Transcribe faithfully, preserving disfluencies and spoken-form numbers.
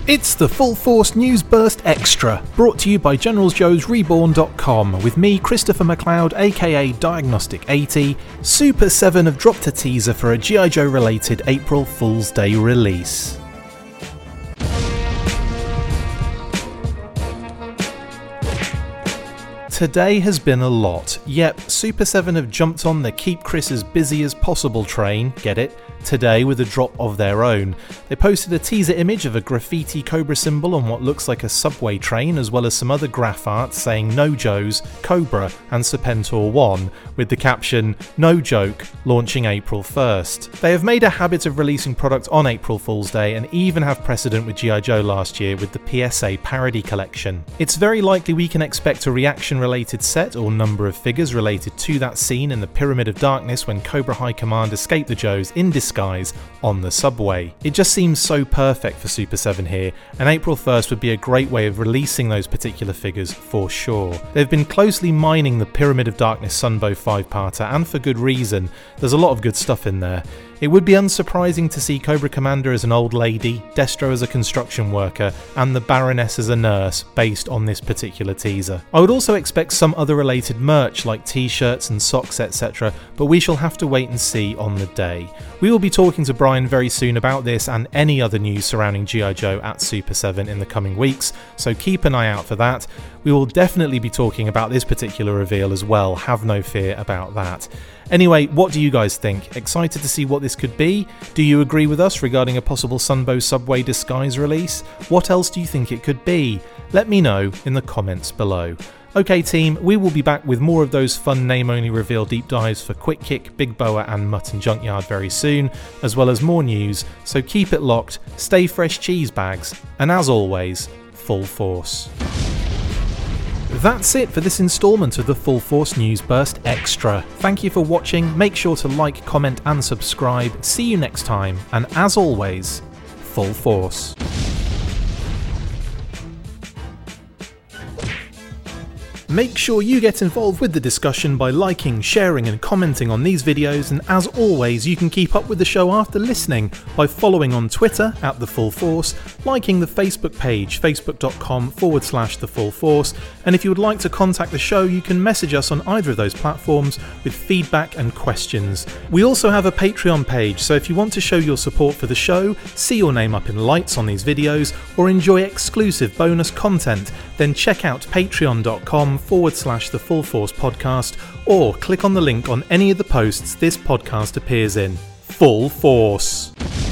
It's the Full Force News Burst Extra, brought to you by Generals Joes Reborn dot com, with me, Christopher McLeod, aka Diagnostic eighty. Super seven have dropped a teaser for a G I. Joe related April Fool's Day release. Today has been a lot. Yep, Super seven have jumped on the keep Chris as busy as possible train, get it? Today with a drop of their own. They posted a teaser image of a graffiti Cobra symbol on what looks like a subway train, as well as some other graph art saying No Joes, Cobra and Serpentor one, with the caption, No joke, launching April first. They have made a habit of releasing product on April Fool's Day and even have precedent with G I. Joe last year with the P S A parody collection. It's very likely we can expect a reaction related set or number of figures related to that scene in the Pyramid of Darkness when Cobra High Command escaped the Joes in disguise on the subway. It just seems so perfect for Super seven here, and April first would be a great way of releasing those particular figures for sure. They've been closely mining the Pyramid of Darkness Sunbow five-parter, and for good reason. There's a lot of good stuff in there. It would be unsurprising to see Cobra Commander as an old lady, Destro as a construction worker, and the Baroness as a nurse based on this particular teaser. I would also expect some other related merch like t-shirts and socks et cetera, but we shall have to wait and see on the day. We will be talking to Brian very soon about this and any other news surrounding G I. Joe at Super seven in the coming weeks, so keep an eye out for that. We will definitely be talking about this particular reveal as well, have no fear about that. Anyway, what do you guys think? Excited to see what this could be? Do you agree with us regarding a possible Sunbow Subway disguise release? What else do you think it could be? Let me know in the comments below. Okay team, we will be back with more of those fun name-only reveal deep dives for Quick Kick, Big Boa and Mutt and Junkyard very soon, as well as more news, so keep it locked, stay fresh cheese bags, and as always, full force. That's it for this instalment of the Full Force News Burst Extra. Thank you for watching, make sure to like, comment and subscribe. See you next time, and as always, full force. Make sure you get involved with the discussion by liking, sharing and commenting on these videos, and as always you can keep up with the show after listening by following on Twitter at The Full Force, liking the Facebook page facebook.com forward slash The Full Force, and if you would like to contact the show you can message us on either of those platforms with feedback and questions. We also have a Patreon page, so if you want to show your support for the show, see your name up in lights on these videos, or enjoy exclusive bonus content, then check out patreon.com forward slash the Full Force podcast, or click on the link on any of the posts this podcast appears in. Full Force.